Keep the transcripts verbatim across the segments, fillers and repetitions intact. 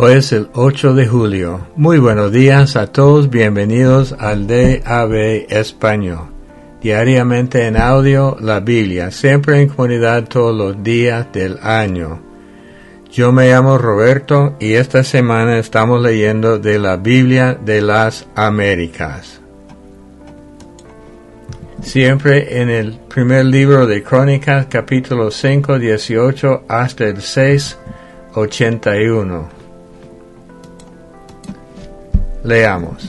Hoy es el ocho de julio. Muy buenos días a todos, bienvenidos al D A B Español. Diariamente en audio, la Biblia, siempre en comunidad todos los días del año. Yo me llamo Roberto y esta semana estamos leyendo de la Biblia de las Américas. Siempre en el primer libro de Crónicas, capítulo cinco, dieciocho hasta el seis, ochenta y uno. Leamos.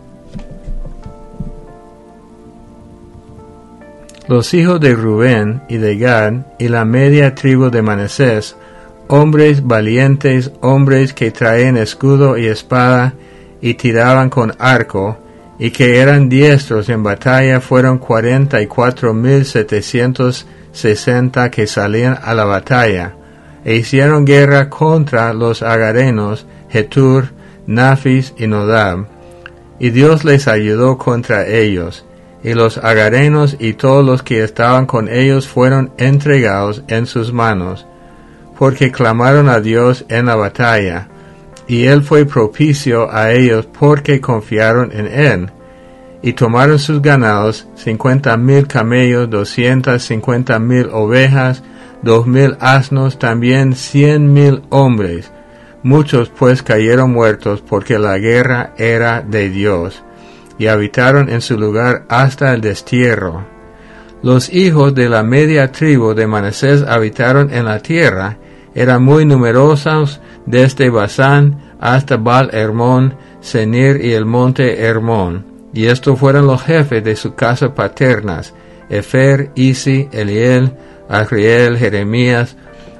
Los hijos de Rubén y de Gad y la media tribu de Manasés, hombres valientes, hombres que traían escudo y espada y tiraban con arco, y que eran diestros en batalla, fueron cuarenta y cuatro mil setecientos sesenta que salían a la batalla, e hicieron guerra contra los agarenos, Jetur, Nafis y Nodab, y Dios les ayudó contra ellos, y los agarenos y todos los que estaban con ellos fueron entregados en sus manos, porque clamaron a Dios en la batalla, y él fue propicio a ellos porque confiaron en él, y tomaron sus ganados, cincuenta mil camellos, doscientas cincuenta mil ovejas, dos mil asnos, también cien mil hombres. Muchos pues cayeron muertos porque la guerra era de Dios, y habitaron en su lugar hasta el destierro. Los hijos de la media tribu de Manasés habitaron en la tierra, eran muy numerosos desde Basán hasta Baal Hermón, Senir y el monte Hermón, y estos fueron los jefes de su casa paternas, Efer, Isi, Eliel, Azriel, Jeremías,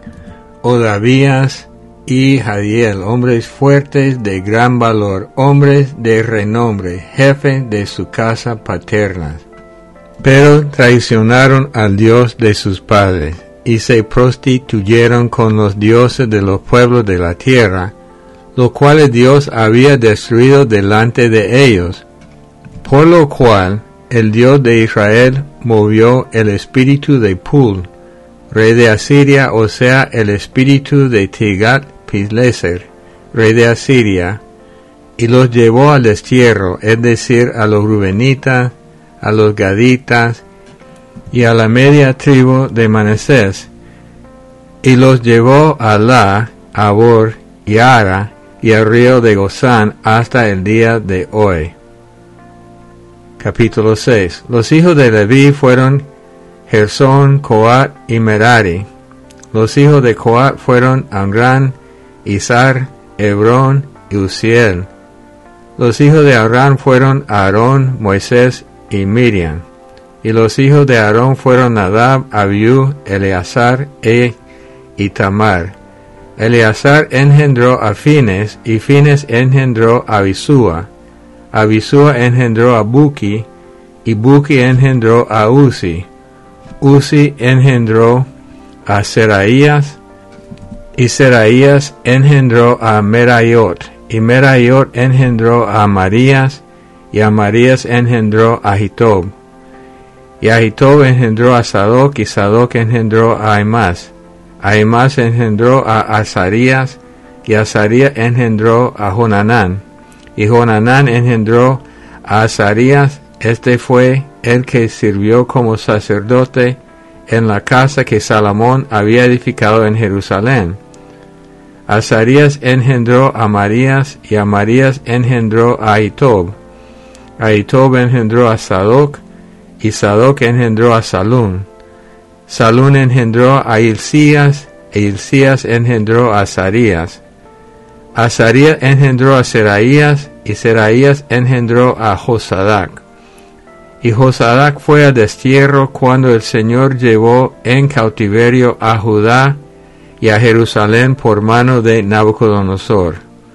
Odavías, y Jadiel, hombres fuertes de gran valor, hombres de renombre, jefe de su casa paterna. Pero traicionaron al Dios de sus padres, y se prostituyeron con los dioses de los pueblos de la tierra, los cuales Dios había destruido delante de ellos, por lo cual el Dios de Israel movió el espíritu de Pul, rey de Asiria, o sea, el espíritu de Tigat-Pileser, rey de Asiria, y los llevó al destierro, es decir, a los rubenitas, a los gaditas, y a la media tribu de Manasés, y los llevó a La, Abor, y Ara, y al río de Gozán, hasta el día de hoy. Capítulo seis. Los hijos de Leví fueron Gersón, Coat y Merari. Los hijos de Coat fueron Amrán, Izar, Hebrón y Uziel. Los hijos de Aarón fueron Aarón, Moisés y Miriam. Y los hijos de Aarón fueron Nadab, Abiú, Eleazar e Itamar. Eleazar engendró a Fines, y Fines engendró a Abisúa. Abisúa engendró a Buki, y Buki engendró a Uzi. Uzi engendró a Seraías, y Seraías engendró a Merayot, y Merayot engendró a Amarías, y Amarías engendró a Ahitob. Y Ahitob engendró a Sadoc, y Sadoc engendró a Aimás. Aimás engendró a Azarías, y Azarías engendró a Jonanán. Y Jonanán engendró a Azarías. Este fue el que sirvió como sacerdote en la casa que Salomón había edificado en Jerusalén. Azarías engendró a Amarías, y Amarías engendró a Ahitob. Ahitob engendró a Sadoc, y Sadoc engendró a Salún. Salún engendró a Hilcías, e Hilcías engendró a Azarías. Azarías engendró a Seraías, y Seraías engendró a Josadac. Y Josadac fue a destierro cuando el Señor llevó en cautiverio a Judá y a Jerusalén por mano de Nabucodonosor.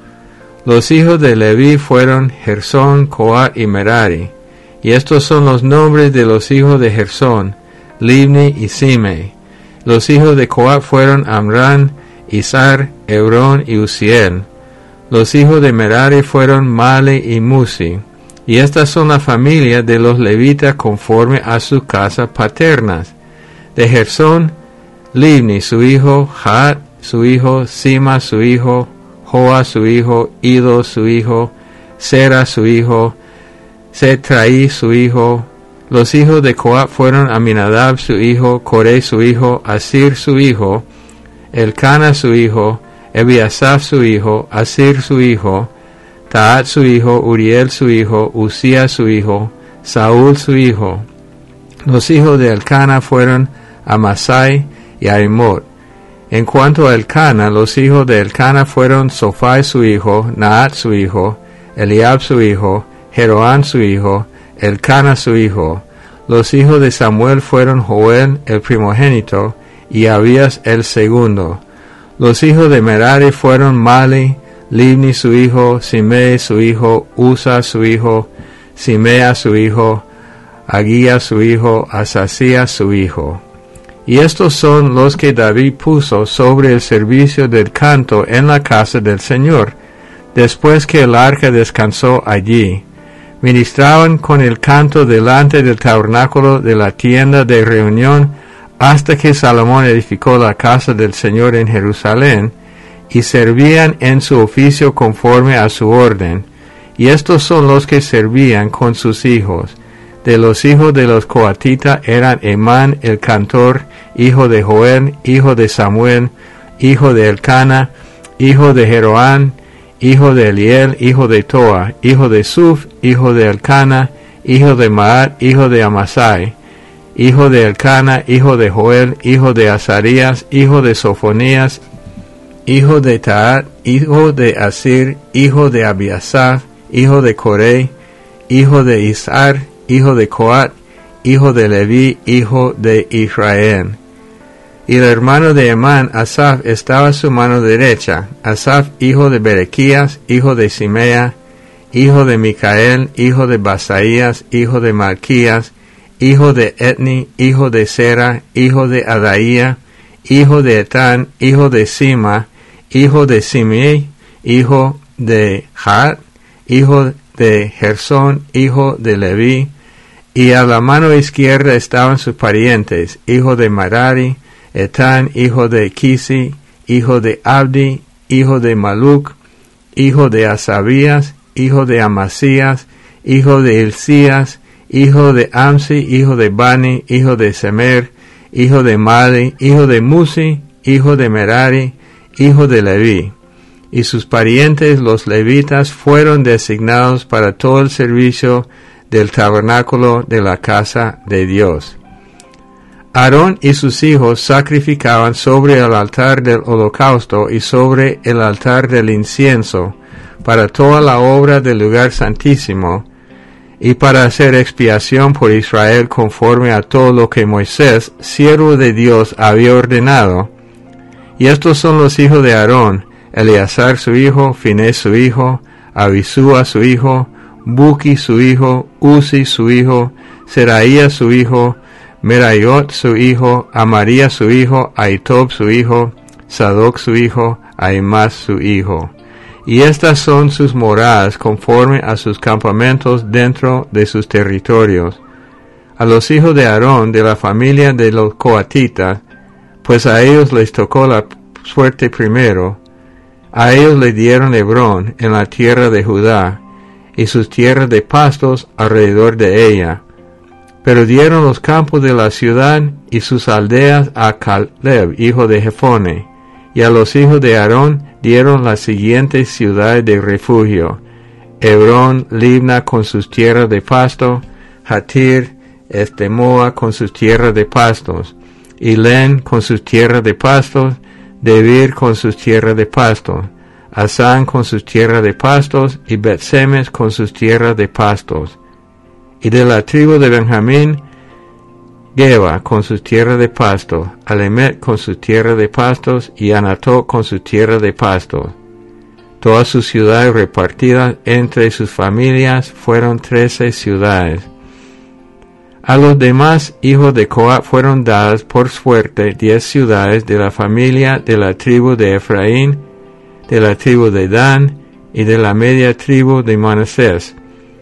Los hijos de Leví fueron Gersón, Coat y Merari. Y estos son los nombres de los hijos de Gersón, Libni y Simei. Los hijos de Coat fueron Amrán, Izar, Hebrón y Uziel. Los hijos de Merari fueron Mali y Musi. Y estas son las familias de los levitas conforme a sus casas paternas. De Gersón, Libni su hijo, Jaat su hijo, Sima su hijo, Joa su hijo, Ido su hijo, Sera su hijo, Setraí su hijo. Los hijos de Coat fueron Aminadab su hijo, Coré su hijo, Asir su hijo, Elcana su hijo, Ebiasaf su hijo, Asir su hijo, Taat su hijo, Uriel su hijo, Usías su hijo, Saúl su hijo. Los hijos de Elcana fueron Amasai y Ahimot. En cuanto a Elcana, los hijos de Elcana fueron Sofai su hijo, Naat su hijo, Eliab su hijo, Jeroán su hijo, Elcana su hijo. Los hijos de Samuel fueron Joel el primogénito y Abías el segundo. Los hijos de Merari fueron Mali, Libni su hijo, Simei su hijo, Usa su hijo, Simea su hijo, Agía su hijo, Asasías su hijo. Y estos son los que David puso sobre el servicio del canto en la casa del Señor, después que el arca descansó allí. Ministraban con el canto delante del tabernáculo de la tienda de reunión hasta que Salomón edificó la casa del Señor en Jerusalén, y servían en su oficio conforme a su orden. Y estos son los que servían con sus hijos. De los hijos de los coatitas eran Emán el cantor, hijo de Joel, hijo de Samuel, hijo de Elcana, hijo de Jeroán, hijo de Eliel, hijo de Toa, hijo de Suf, hijo de Elcana, hijo de Maat, hijo de Amasai, hijo de Elcana, hijo de Joel, hijo de Azarías, hijo de Sofonías, hijo de Taat, hijo de Asir, hijo de Abiasaf, hijo de Coré, hijo de Isar, hijo de Coat, hijo de Leví, hijo de Israel. Y el hermano de Emán, Asaf, estaba a su mano derecha. Asaf, hijo de Berequías, hijo de Simea, hijo de Micael, hijo de Basaías, hijo de Malquías, hijo de Etni, hijo de Sera, hijo de Adaía, hijo de Etán, hijo de Sima, hijo de Simei, hijo de Jaat, hijo de Gersón, hijo de Leví. Y a la mano izquierda estaban sus parientes, hijo de Merari, Etán, hijo de Kisi, hijo de Abdi, hijo de Maluc, hijo de Asabías, hijo de Amasías, hijo de Hilcías, hijo de Amsi, hijo de Bani, hijo de Semer, hijo de Mali, hijo de Musi, hijo de Merari, hijo de Leví. Y sus parientes los levitas fueron designados para todo el servicio del tabernáculo de la casa de Dios. Aarón y sus hijos sacrificaban sobre el altar del holocausto y sobre el altar del incienso para toda la obra del lugar santísimo y para hacer expiación por Israel conforme a todo lo que Moisés, siervo de Dios, había ordenado. Y estos son los hijos de Aarón: Eleazar su hijo, Finés su hijo, Abisúa su hijo, Buki su hijo, Uzi su hijo, Seraía su hijo, Merayot su hijo, Amaría su hijo, Ahitob su hijo, Sadoc su hijo, Ahimaaz su hijo. Y estas son sus moradas conforme a sus campamentos dentro de sus territorios. A los hijos de Aarón de la familia de los coatitas, pues a ellos les tocó la suerte primero, a ellos le dieron Hebrón en la tierra de Judá, y sus tierras de pastos alrededor de ella. Pero dieron los campos de la ciudad y sus aldeas a Caleb, hijo de Jefone, y a los hijos de Aarón dieron las siguientes ciudades de refugio: Hebrón, Libna con sus tierras de pasto, Jatir, Estemoa con sus tierras de pastos, Ilén con sus tierras de pastos, Debir con sus tierras de pastos, Asán con sus tierras de pastos, y Bet-Semes con sus tierras de pastos. Y de la tribu de Benjamín, Geba con sus tierras de pasto, Alemet con sus tierras de pastos, y Anatot con sus tierras de pastos. Todas sus ciudades repartidas entre sus familias fueron trece ciudades. A los demás hijos de Coat fueron dadas por suerte diez ciudades de la familia de la tribu de Efraín, de la tribu de Dan y de la media tribu de Manasés.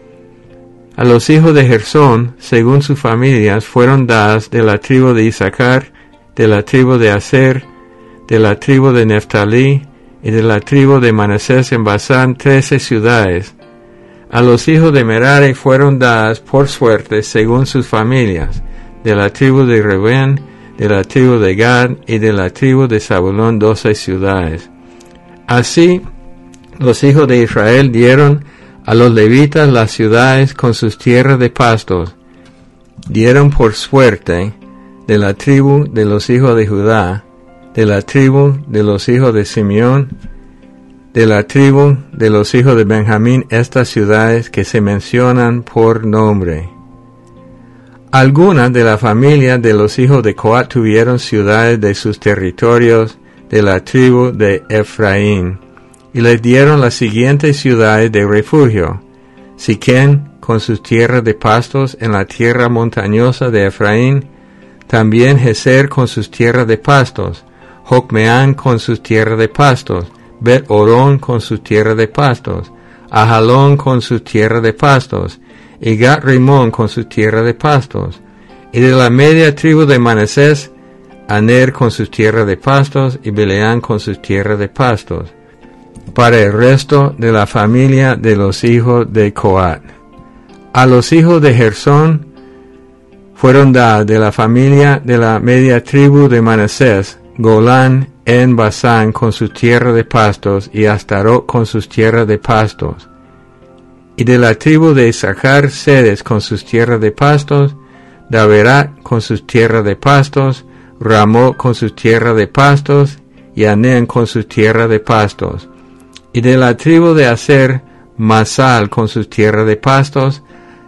A los hijos de Gersón, según sus familias, fueron dadas de la tribu de Isaacar, de la tribu de Aser, de la tribu de Neftalí, y de la tribu de Manasés en Basán trece ciudades. A los hijos de Merari fueron dadas por suerte según sus familias, de la tribu de Rubén, de la tribu de Gad y de la tribu de Zabulón doce ciudades. Así, los hijos de Israel dieron a los levitas las ciudades con sus tierras de pastos. Dieron por suerte de la tribu de los hijos de Judá, de la tribu de los hijos de Simeón, de la tribu de los hijos de Benjamín estas ciudades que se mencionan por nombre. Algunas de la familia de los hijos de Coat tuvieron ciudades de sus territorios de la tribu de Efraín, y les dieron las siguientes ciudades de refugio: Siquén con sus tierras de pastos en la tierra montañosa de Efraín, también Geser con sus tierras de pastos, Jocmeán con sus tierras de pastos, Bet-Orón con sus tierras de pastos, Ajalón con sus tierras de pastos, y Gat-Rimón con sus tierras de pastos. Y de la media tribu de Manasés, Aner con sus tierras de pastos, y Bileán con sus tierras de pastos. Para el resto de la familia de los hijos de Coat. A los hijos de Gersón fueron dadas de la familia de la media tribu de Manasés, Golán en Basán con su tierra de pastos, y Astarot con sus tierras de pastos. Y de la tribu de Isachar, Sedes con sus tierras de pastos, Daberat con sus tierras de pastos, Ramot con sus tierras de pastos, y Anén con sus tierras de pastos. Y de la tribu de Aser, Masal con sus tierras de pastos,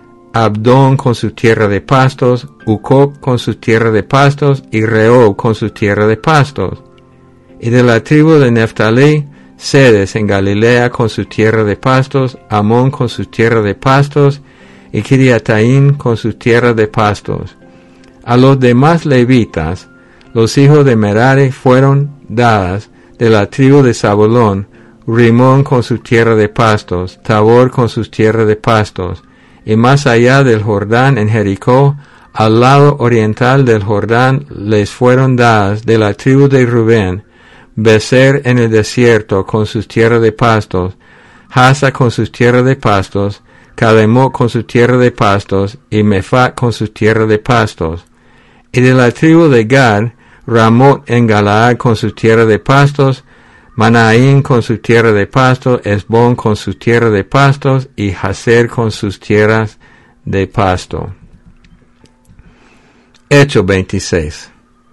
Abdón con su tierra de pastos, Ucop con su tierra de pastos, y Rehob con su tierra de pastos. Y de la tribu de Neftalí, Sedes en Galilea con su tierra de pastos, Amón con su tierra de pastos, y Kiriataim con su tierra de pastos. A los demás levitas, los hijos de Merari fueron dadas de la tribu de Zabulón, Rimón con su tierra de pastos, Tabor con sus tierras de pastos, y más allá del Jordán en Jericó, al lado oriental del Jordán, les fueron dadas de la tribu de Rubén, Beser en el desierto con sus tierras de pastos, Hasa con sus tierras de pastos, Cademot con su tierra de pastos, y Mephat con su tierra de pastos. Y de la tribu de Gad, Ramot en Galaad con su tierra de pastos, Manaín con su tierra de pastos, Esbón con su tierra de pastos, y Jazer con sus tierras de pasto. Hechos veintiséis.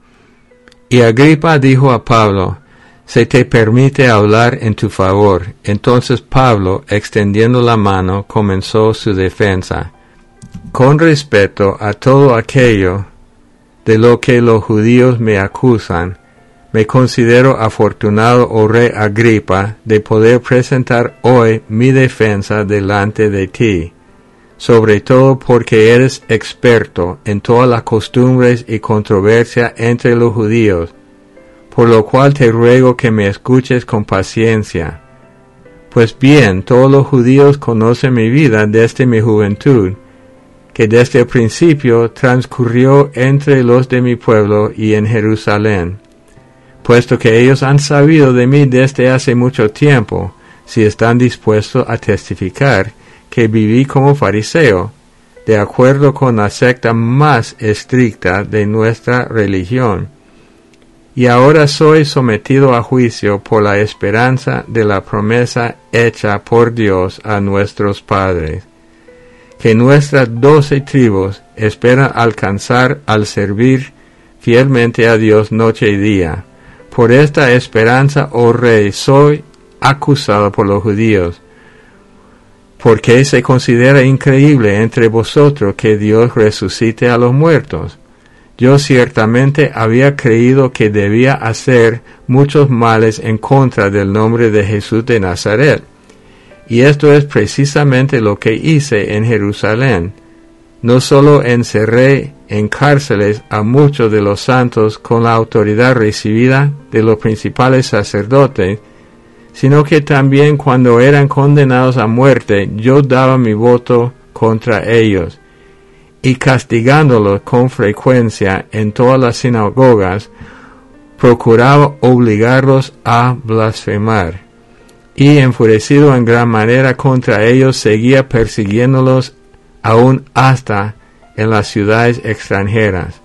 Y Agripa dijo a Pablo: se te permite hablar en tu favor. Entonces Pablo, extendiendo la mano, comenzó su defensa. Con respecto a todo aquello de lo que los judíos me acusan, me considero afortunado, oh rey Agripa, de poder presentar hoy mi defensa delante de ti, sobre todo porque eres experto en todas las costumbres y controversia entre los judíos, por lo cual te ruego que me escuches con paciencia. Pues bien, todos los judíos conocen mi vida desde mi juventud, que desde el principio transcurrió entre los de mi pueblo y en Jerusalén. Puesto que ellos han sabido de mí desde hace mucho tiempo, si están dispuestos a testificar que viví como fariseo, de acuerdo con la secta más estricta de nuestra religión. Y ahora soy sometido a juicio por la esperanza de la promesa hecha por Dios a nuestros padres, que nuestras doce tribus esperan alcanzar al servir fielmente a Dios noche y día. Por esta esperanza, oh rey, soy acusado por los judíos, porque se considera increíble entre vosotros que Dios resucite a los muertos. Yo ciertamente había creído que debía hacer muchos males en contra del nombre de Jesús de Nazaret, y esto es precisamente lo que hice en Jerusalén. No solo encerré en cárceles a muchos de los santos con la autoridad recibida de los principales sacerdotes, sino que también cuando eran condenados a muerte, yo daba mi voto contra ellos, y castigándolos con frecuencia en todas las sinagogas, procuraba obligarlos a blasfemar, y enfurecido en gran manera contra ellos, seguía persiguiéndolos aún hasta en las ciudades extranjeras.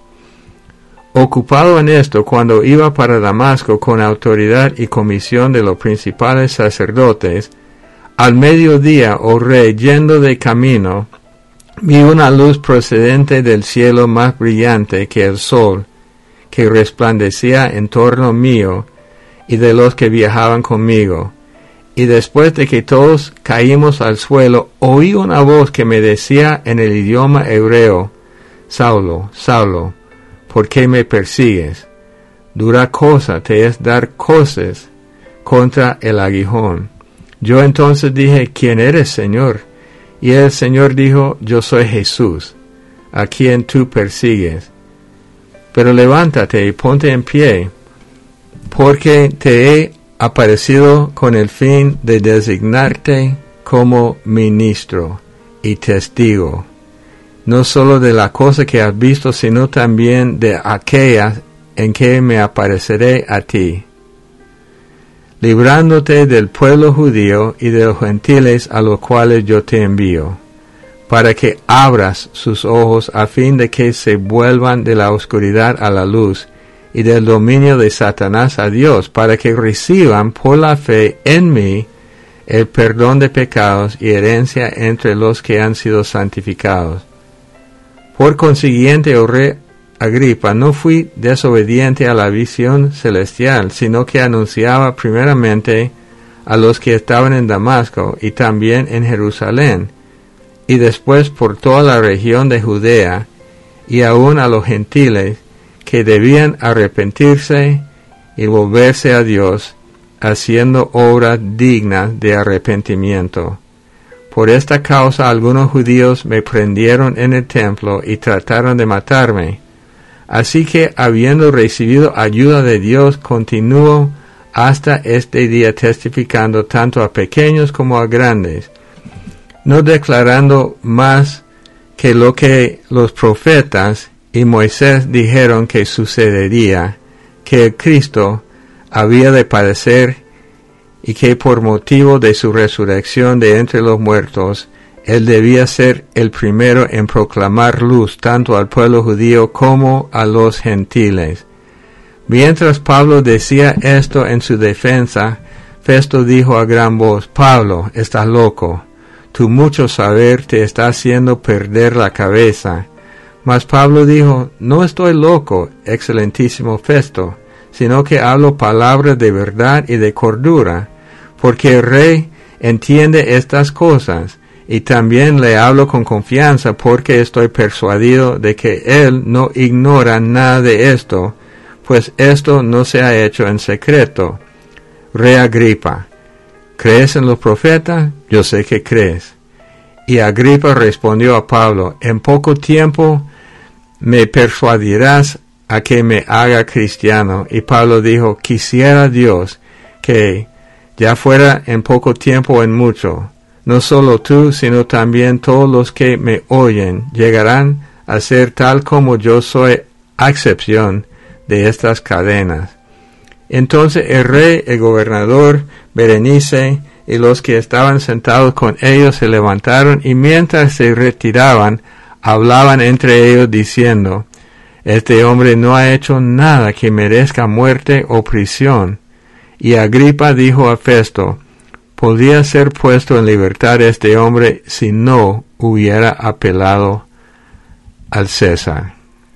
Ocupado en esto, cuando iba para Damasco con autoridad y comisión de los principales sacerdotes, al mediodía, oh rey, yendo de camino, vi una luz procedente del cielo más brillante que el sol, que resplandecía en torno mío y de los que viajaban conmigo. Y después de que todos caímos al suelo, oí una voz que me decía en el idioma hebreo: Saulo, Saulo, ¿por qué me persigues? Dura cosa te es dar coces contra el aguijón. Yo entonces dije: ¿Quién eres, Señor? Y el Señor dijo: Yo soy Jesús, a quien tú persigues. Pero levántate y ponte en pie, porque te he aparecido con el fin de designarte como ministro y testigo, no solo de la cosa que has visto, sino también de aquellas en que me apareceré a ti, librándote del pueblo judío y de los gentiles a los cuales yo te envío, para que abras sus ojos a fin de que se vuelvan de la oscuridad a la luz y del dominio de Satanás a Dios, para que reciban por la fe en mí el perdón de pecados y herencia entre los que han sido santificados. Por consiguiente, oh rey Agripa, no fui desobediente a la visión celestial, sino que anunciaba primeramente a los que estaban en Damasco y también en Jerusalén, y después por toda la región de Judea, y aun a los gentiles, que debían arrepentirse y volverse a Dios, haciendo obras dignas de arrepentimiento. Por esta causa algunos judíos me prendieron en el templo y trataron de matarme. Así que, habiendo recibido ayuda de Dios, continúo hasta este día testificando tanto a pequeños como a grandes, no declarando más que lo que los profetas y Moisés dijeron que sucedería, que el Cristo había de padecer y que por motivo de su resurrección de entre los muertos, él debía ser el primero en proclamar luz tanto al pueblo judío como a los gentiles. Mientras Pablo decía esto en su defensa, Festo dijo a gran voz: Pablo, estás loco, tu mucho saber te está haciendo perder la cabeza. Mas Pablo dijo: No estoy loco, excelentísimo Festo, sino que hablo palabras de verdad y de cordura, porque el rey entiende estas cosas, y también le hablo con confianza, porque estoy persuadido de que él no ignora nada de esto, pues esto no se ha hecho en secreto. Rey Agripa, ¿crees en los profetas? Yo sé que crees. Y Agripa respondió a Pablo: En poco tiempo me persuadirás a que me haga cristiano. Y Pablo dijo: Quisiera Dios que ya fuera en poco tiempo o en mucho. No solo tú, sino también todos los que me oyen llegarán a ser tal como yo soy, a excepción de estas cadenas. Entonces el rey, el gobernador, Berenice y los que estaban sentados con ellos se levantaron, y mientras se retiraban, hablaban entre ellos diciendo: Este hombre no ha hecho nada que merezca muerte o prisión. Y Agripa dijo a Festo: Podría ser puesto en libertad este hombre si no hubiera apelado al César.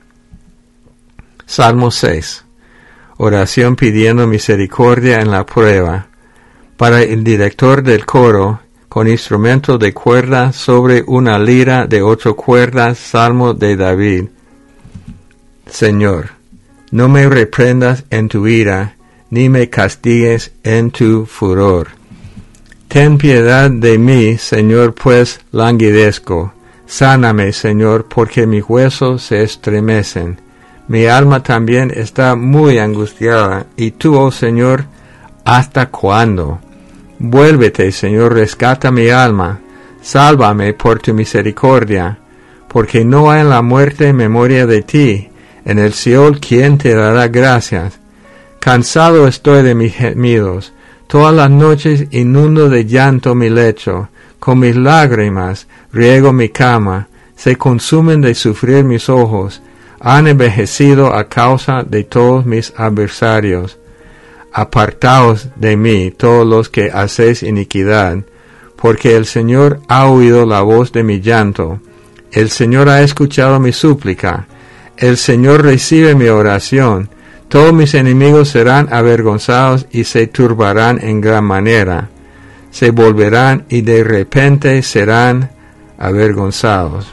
Salmo seis. Oración pidiendo misericordia en la prueba. Para el director del coro, con instrumento de cuerda sobre una lira de ocho cuerdas, Salmo de David. Señor, no me reprendas en tu ira, ni me castigues en tu furor. Ten piedad de mí, Señor, pues languidezco. Sáname, Señor, porque mis huesos se estremecen. Mi alma también está muy angustiada, y tú, oh Señor, ¿hasta cuándo? Vuélvete, Señor, rescata mi alma. Sálvame por tu misericordia, porque no hay en la muerte memoria de ti. En el Seol, ¿quién te dará gracias? Cansado estoy de mis gemidos. Todas las noches inundo de llanto mi lecho. Con mis lágrimas riego mi cama. Se consumen de sufrir mis ojos. Han envejecido a causa de todos mis adversarios. Apartaos de mí, todos los que hacéis iniquidad, porque el Señor ha oído la voz de mi llanto. El Señor ha escuchado mi súplica. El Señor recibe mi oración. Todos mis enemigos serán avergonzados y se turbarán en gran manera. Se volverán y de repente serán avergonzados.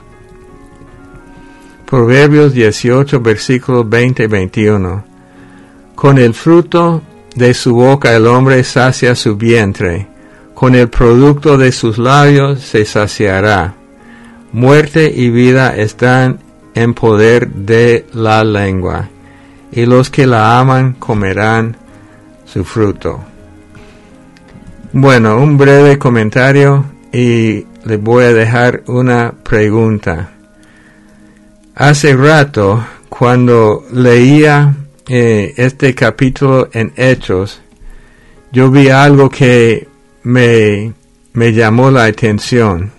Proverbios dieciocho, versículos veinte y veintiuno. Con el fruto de su boca el hombre sacia su vientre, con el producto de sus labios se saciará. Muerte y vida están en poder de la lengua, y los que la aman comerán su fruto. Bueno, un breve comentario y les voy a dejar una pregunta. Hace rato, cuando leía eh, este capítulo en Hechos, yo vi algo que me, me llamó la atención.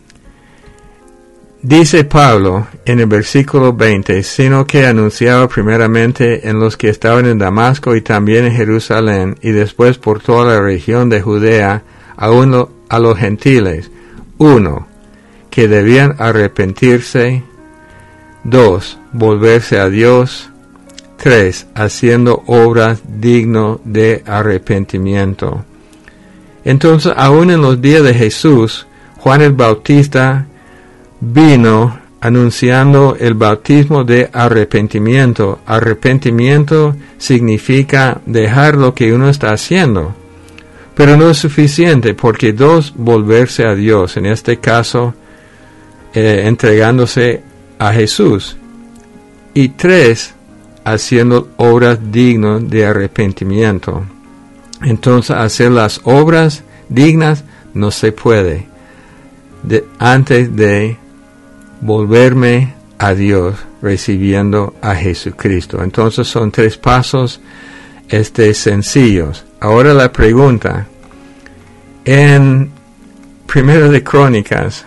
Dice Pablo en el versículo veinte, sino que anunciaba primeramente en los que estaban en Damasco y también en Jerusalén, y después por toda la región de Judea, aún lo, a los gentiles. Uno, que debían arrepentirse. Dos, volverse a Dios. Tres, haciendo obras dignas de arrepentimiento. Entonces, aún en los días de Jesús, Juan el Bautista vino anunciando el bautismo de arrepentimiento. Arrepentimiento significa dejar lo que uno está haciendo. Pero no es suficiente, porque dos, volverse a Dios, en este caso, eh, entregándose a Jesús. Y tres, haciendo obras dignas de arrepentimiento. Entonces, hacer las obras dignas no se puede de, antes de volverme a Dios, recibiendo a Jesucristo. Entonces son tres pasos este, sencillos. Ahora la pregunta. En Primero de Crónicas,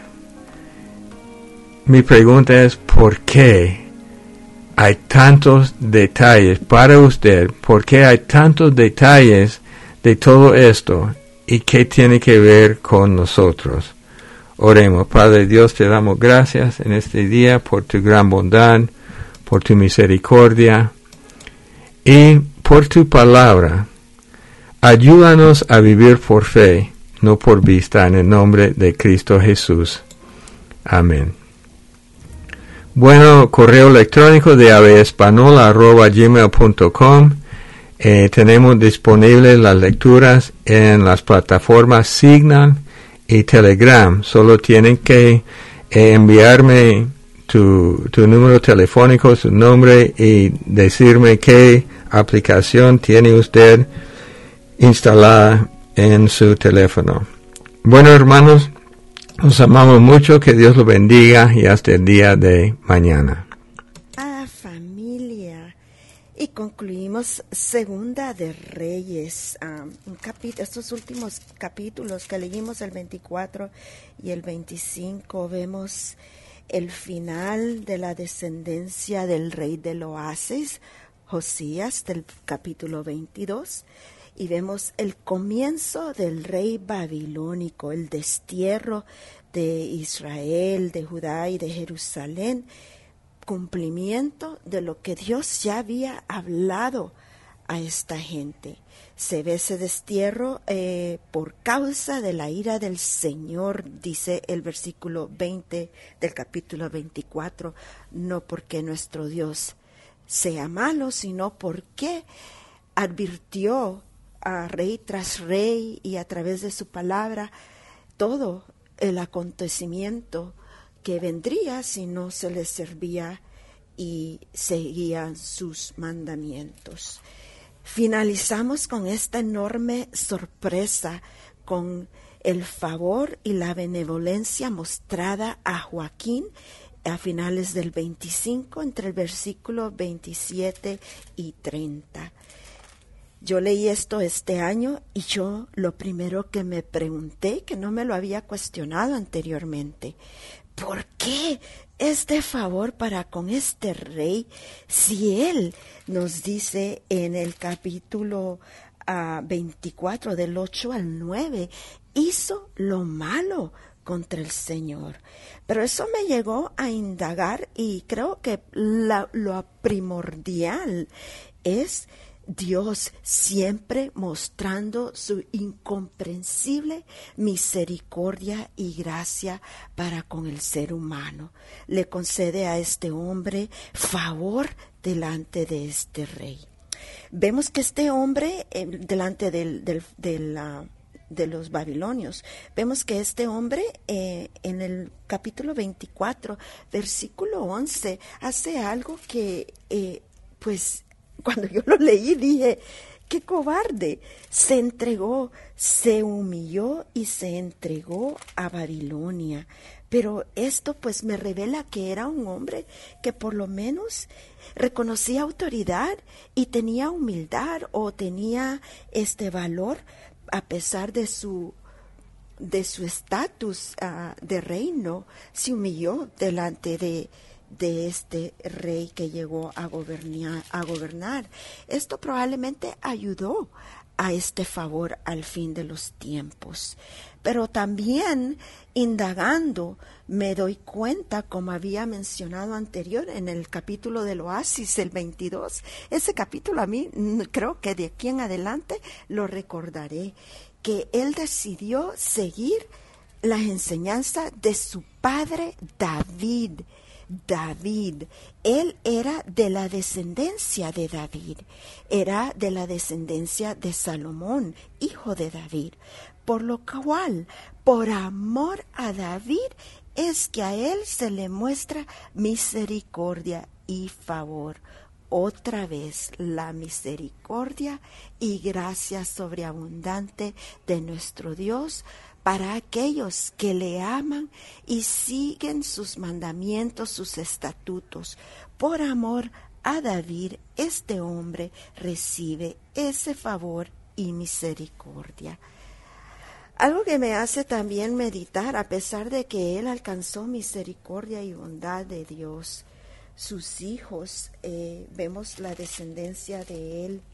mi pregunta es, ¿por qué hay tantos detalles para usted? ¿Por qué hay tantos detalles de todo esto? ¿Y qué tiene que ver con nosotros? Oremos. Padre Dios, te damos gracias en este día por tu gran bondad, por tu misericordia y por tu palabra. Ayúdanos a vivir por fe, no por vista, en el nombre de Cristo Jesús. Amén. Bueno, correo electrónico de avespanol arroba gmail punto com. Eh, tenemos disponibles las lecturas en las plataformas Signal y Telegram. Solo tienen que eh, enviarme tu, tu número telefónico, su nombre y decirme qué aplicación tiene usted instalada en su teléfono. Bueno, hermanos, los amamos mucho, que Dios los bendiga y hasta el día de mañana. Ah, familia. Y concluimos Segunda de Reyes, um, un capítulo, estos últimos capítulos que leímos, el veinticuatro y el veinticinco, vemos el final de la descendencia del rey del oasis, Josías, del capítulo veintidós, y vemos el comienzo del rey babilónico, el destierro de Israel, de Judá y de Jerusalén, cumplimiento de lo que Dios ya había hablado a esta gente. Se ve ese destierro eh, por causa de la ira del Señor, dice el versículo veinte del capítulo veinticuatro, no porque nuestro Dios sea malo, sino porque advirtió a rey tras rey y a través de su palabra todo el acontecimiento que vendría si no se les servía y seguían sus mandamientos. Finalizamos con esta enorme sorpresa, con el favor y la benevolencia mostrada a Joaquín a finales del veinticinco, entre el versículo veintisiete y treinta. Yo leí esto este año y yo lo primero que me pregunté, que no me lo había cuestionado anteriormente, ¿por qué este favor para con este rey si él nos dice en el capítulo uh, veinticuatro del ocho al nueve, hizo lo malo contra el Señor? Pero eso me llegó a indagar y creo que la, lo primordial es Dios siempre mostrando su incomprensible misericordia y gracia para con el ser humano. Le concede a este hombre favor delante de este rey. Vemos que este hombre, eh, delante del, del, del uh, de los babilonios, vemos que este hombre eh, en el capítulo veinticuatro, versículo once, hace algo que eh, pues cuando yo lo leí dije, ¡qué cobarde! Se entregó, se humilló y se entregó a Babilonia. Pero esto pues me revela que era un hombre que por lo menos reconocía autoridad y tenía humildad o tenía este valor a pesar de su de su estatus uh, de reino. Se humilló delante de de este rey que llegó a gobernar, a gobernar. Esto probablemente ayudó a este favor al fin de los tiempos. Pero también, indagando, me doy cuenta, como había mencionado anterior en el capítulo del Oasis, el veintidós, ese capítulo a mí creo que de aquí en adelante lo recordaré, que él decidió seguir las enseñanzas de su padre David. David, él era de la descendencia de David, era de la descendencia de Salomón, hijo de David, por lo cual, por amor a David, es que a él se le muestra misericordia y favor. Otra vez la misericordia y gracia sobreabundante de nuestro Dios para aquellos que le aman y siguen sus mandamientos, sus estatutos. Por amor a David, este hombre recibe ese favor y misericordia. Algo que me hace también meditar, a pesar de que él alcanzó misericordia y bondad de Dios, sus hijos, eh, vemos la descendencia de él,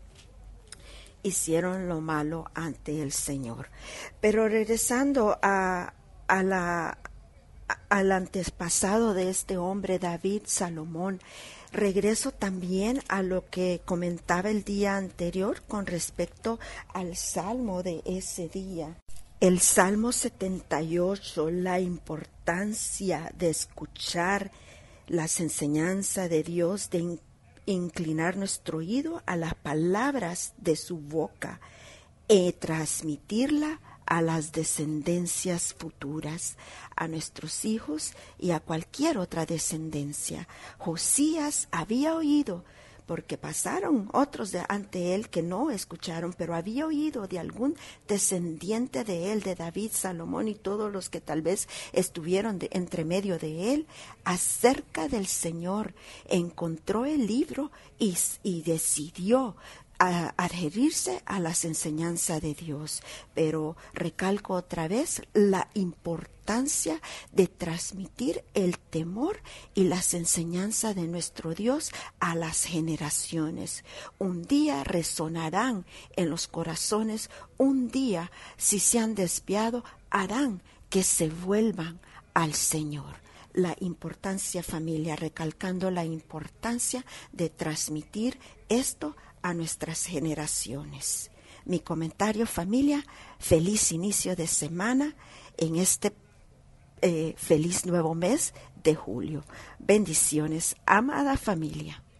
hicieron lo malo ante el Señor. Pero regresando a, a la, a, al antepasado de este hombre, David, Salomón, regreso también a lo que comentaba el día anterior con respecto al salmo de ese día. El Salmo setenta y ocho, la importancia de escuchar las enseñanzas de Dios, de inclinar nuestro oído a las palabras de su boca y transmitirla a las descendencias futuras, a nuestros hijos y a cualquier otra descendencia. Josías había oído, porque pasaron otros de, ante él que no escucharon, pero había oído de algún descendiente de él, de David, Salomón y todos los que tal vez estuvieron de, entre medio de él, acerca del Señor. Encontró el libro y, y decidió a adherirse a las enseñanzas de Dios. Pero recalco otra vez la importancia de transmitir el temor y las enseñanzas de nuestro Dios a las generaciones. Un día resonarán en los corazones, un día, si se han desviado, harán que se vuelvan al Señor. La importancia, familia, recalcando la importancia de transmitir esto a nuestras generaciones. Mi comentario, familia, feliz inicio de semana en este eh, feliz nuevo mes de julio. Bendiciones, amada familia.